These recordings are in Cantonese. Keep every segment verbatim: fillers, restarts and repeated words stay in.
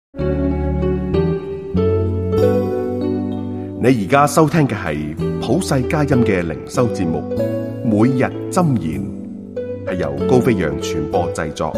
你而家收聽嘅係普世佳音嘅靈修節目，每日箴言，係由高飛揚傳播製作。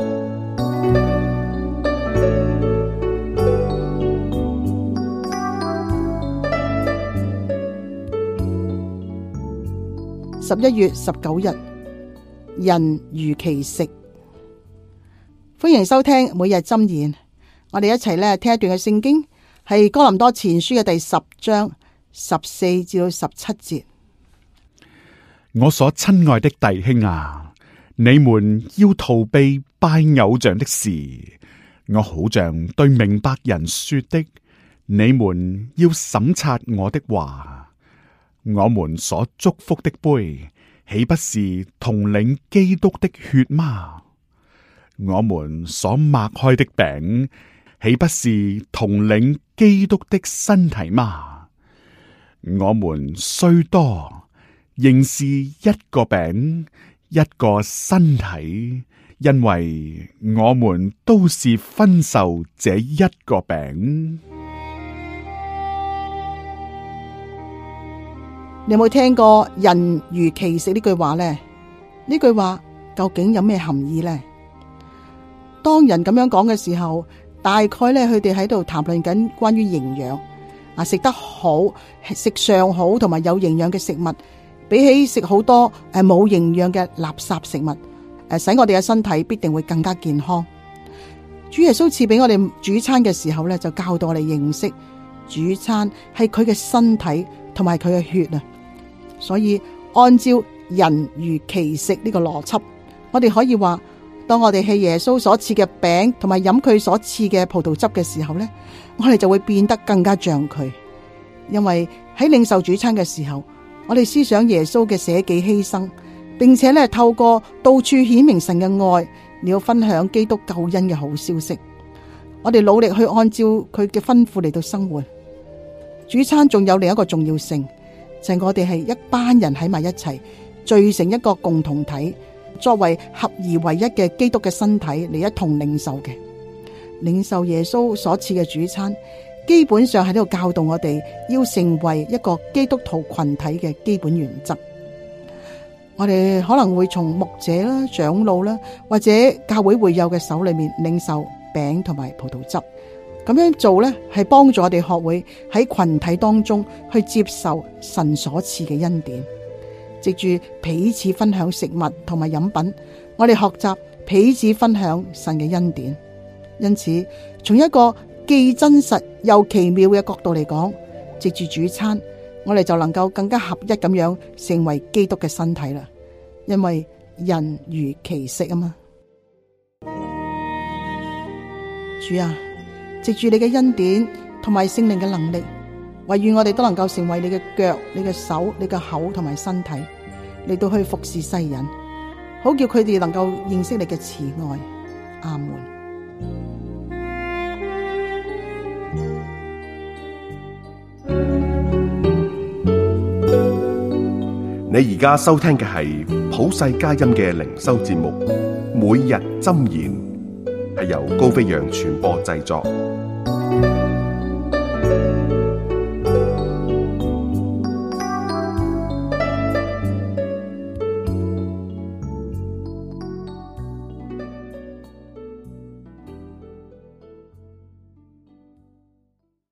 十一月十九日，人如其食。歡迎收聽每日箴言。我哋一齊咧聽一段嘅聖經，係哥林多前書嘅第十章十四至到十七節。 我所親愛的弟兄啊，你們要逃避拜偶像的事。我好像對明白人說的，你們要審察我的話。我們所祝福的杯，豈不是同領基督的血嗎？我們所擘開的餅，豈不是同領基督的身體嗎？我們雖多，仍是一個餅，一個身體，因為我們都是分受這一個餅。 你有冇聽過人如其食呢句話呢？呢句話究竟有咩含義呢？當人咁樣講嘅時候，大概咧佢哋喺度談論緊關於營養啊，食得好，食上好同埋有營養嘅食物，比起食好多誒冇營養嘅垃圾食物，誒使我哋嘅身體必定會更加健康。主耶穌賜俾我哋主餐嘅時候咧，就教導我哋認識主餐係佢嘅身體同埋佢嘅血啊。所以按照人如其食呢個邏輯，我哋可以話，當我哋吃耶穌所賜嘅餅同埋飲佢所賜嘅葡萄汁嘅時候呢，我哋就會變得更加像佢。因為喺領受主餐嘅時候，我哋思想耶穌嘅捨己犧牲，並且咧透過到處顯明神嘅愛，你要分享基督救恩嘅好消息。我哋努力去按照佢嘅吩咐嚟到生活。主餐仲有另一個重要性，就係我哋係一班人喺埋一齊，聚成一個共同體，作為合而為一嘅基督嘅身體嚟一同領受嘅。領受耶穌所賜嘅主餐，基本上喺度教導我哋要成為一個基督徒群體嘅基本原則。我哋可能會從牧者啦、長老啦，或者教會會友嘅手裏面領受餅同埋葡萄汁。咁樣做呢，係幫助我哋學會喺群體當中去接受神所賜嘅恩典，藉住彼此分享食物同埋飲品，我哋學習彼此分享神嘅恩典。因此，從一個既真實又奇妙嘅角度嚟講，藉住主餐，我哋就能夠更加合一咁樣成為基督嘅身體啦。因為人如其食啊嘛。主啊，藉住你嘅恩典同埋聖靈嘅能力，惟願我哋都能夠成為你嘅腳、你嘅手、你嘅口同埋身體，嚟到去服侍世人，好叫佢哋能夠認識你嘅慈愛。阿門。 你而家收聽嘅係普世佳音嘅靈修節目，每日箴言，係由高飛揚傳播製作。